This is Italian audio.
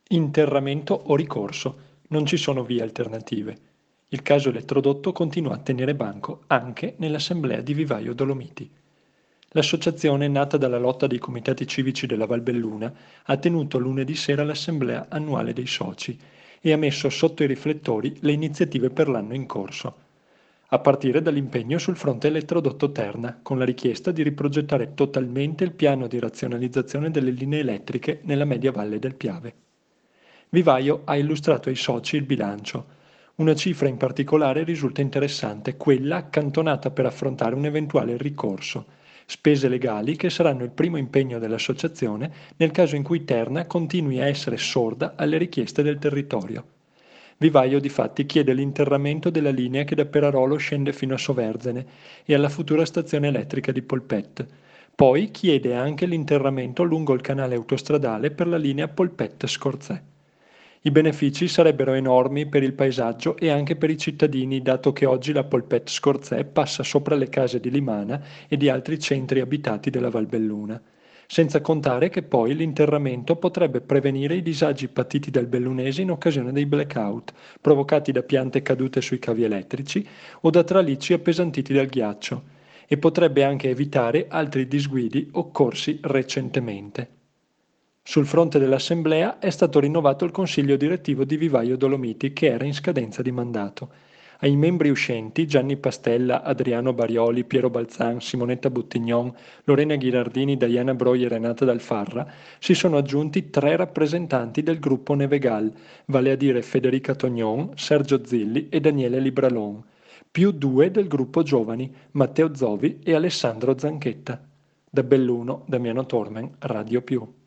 Interramento o ricorso. Non ci sono vie alternative. Il caso elettrodotto continua a tenere banco anche nell'assemblea di Vivaio Dolomiti. L'associazione, nata dalla lotta dei comitati civici della Valbelluna, ha tenuto lunedì sera l'assemblea annuale dei soci e ha messo sotto i riflettori le iniziative per l'anno in corso, a partire dall'impegno sul fronte elettrodotto Terna, con la richiesta di riprogettare totalmente il piano di razionalizzazione delle linee elettriche nella media valle del Piave. Vivaio ha illustrato ai soci il bilancio. Una cifra in particolare risulta interessante, quella accantonata per affrontare un eventuale ricorso, spese legali che saranno il primo impegno dell'associazione nel caso in cui Terna continui a essere sorda alle richieste del territorio. Vivaio difatti chiede l'interramento della linea che da Perarolo scende fino a Soverzene e alla futura stazione elettrica di Polpette. Poi chiede anche l'interramento lungo il canale autostradale per la linea Polpette-Scorzè. I benefici sarebbero enormi per il paesaggio e anche per i cittadini, dato che oggi la Polpette-Scorzè passa sopra le case di Limana e di altri centri abitati della Valbelluna. Senza contare che poi l'interramento potrebbe prevenire i disagi patiti dal bellunese in occasione dei blackout, provocati da piante cadute sui cavi elettrici o da tralicci appesantiti dal ghiaccio, e potrebbe anche evitare altri disguidi occorsi recentemente. Sul fronte dell'assemblea è stato rinnovato il consiglio direttivo di Vivaio Dolomiti, che era in scadenza di mandato. Ai membri uscenti, Gianni Pastella, Adriano Barioli, Piero Balzan, Simonetta Buttignon, Lorena Ghirardini, Diana Broi e Renata Dalfarra, si sono aggiunti 3 rappresentanti del gruppo Nevegal, vale a dire Federica Tognon, Sergio Zilli e Daniele Libralon, più 2 del gruppo Giovani, Matteo Zovi e Alessandro Zanchetta. Da Belluno, Damiano Tormen, Radio Più.